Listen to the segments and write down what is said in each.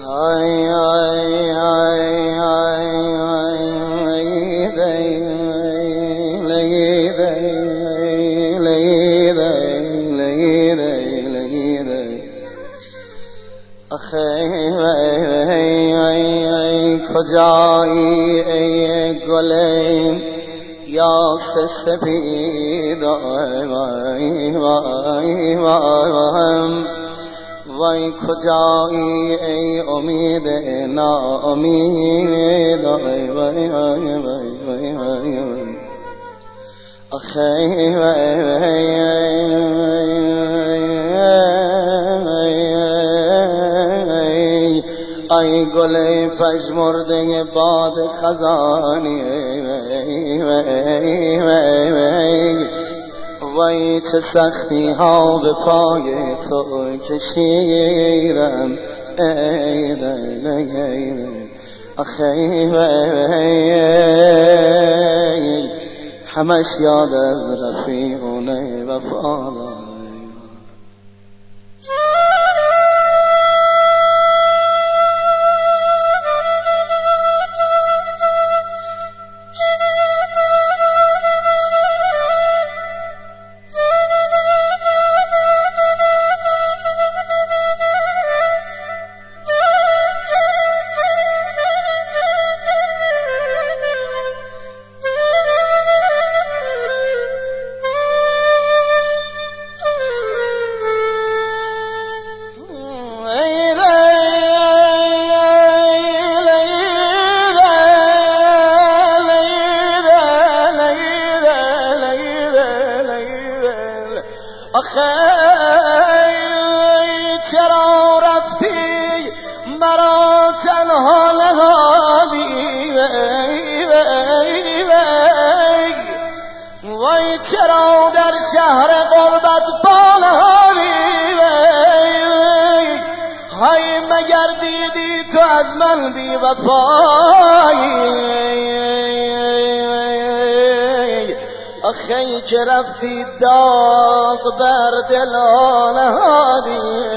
کجایی ای گل یاس سپید وای کجایی ای امید ناامید ای گل پژمرده باد خزانی وای چه سختی ها به پای تو کشیدم همش یاد از رفیقونه وفادار. چرا رفتی مرا تنها نهادی وای چرا در شهر غربت پا نهادی های مگر دیدی تو از من بی وفایی آخی که رفتی داغ بر دل نهادی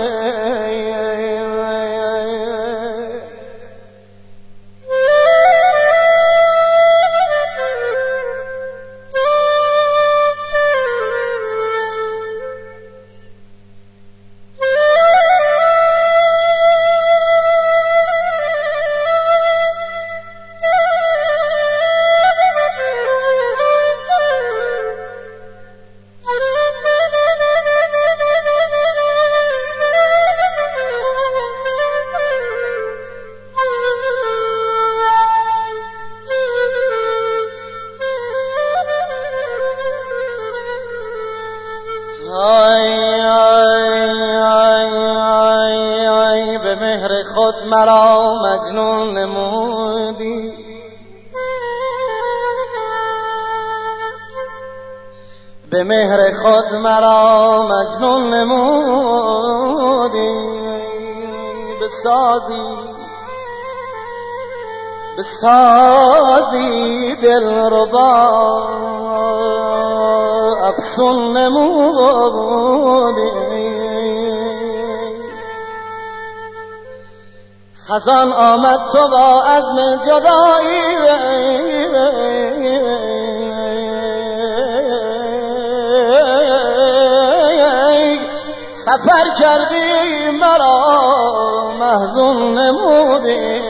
به مهر خود مرا مجنون نمودی به مهر خود مرا مجنون نمودی بسازی دلربا افسون نمودی خزان آمد تو با عزم جدایی سفر کردی مرا محزون نمودی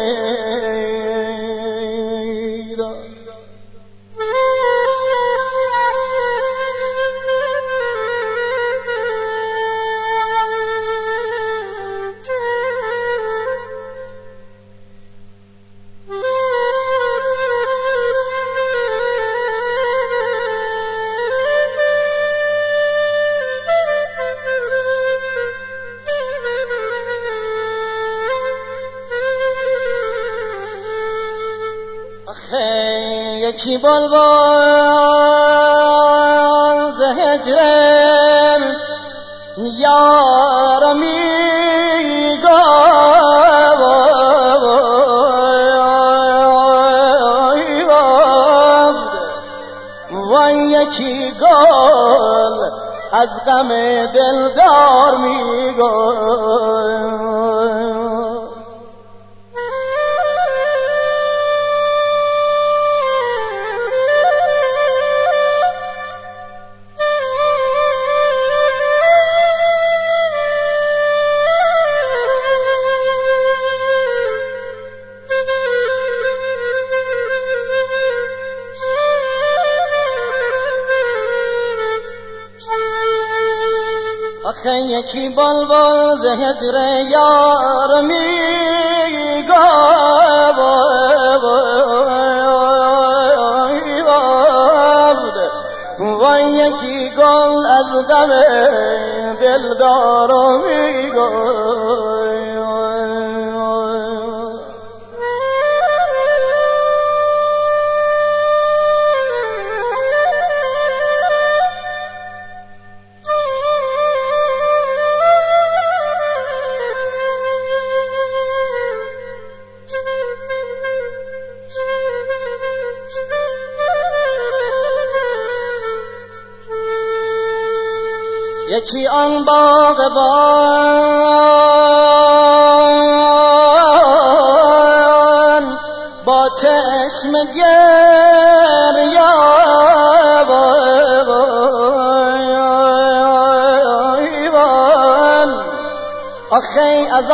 یکی بلبل ز هجرم یار میگفت وای یکی گل از غم دلدار میگفت یکی بلبل ز هجر یار میگفت و یکی گل از غم دلدار میگفت. یکی آن باغبان با چشم گریان آخی از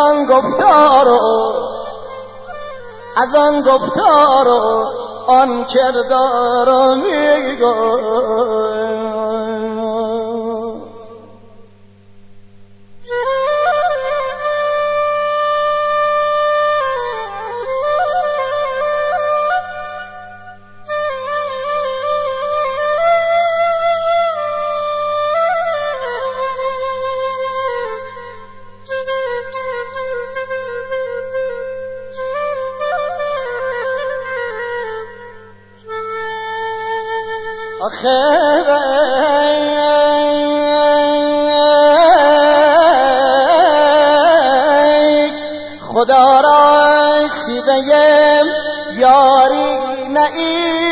آن گفتار و آن کردار میگوی. خدا را شیوه یاری نئی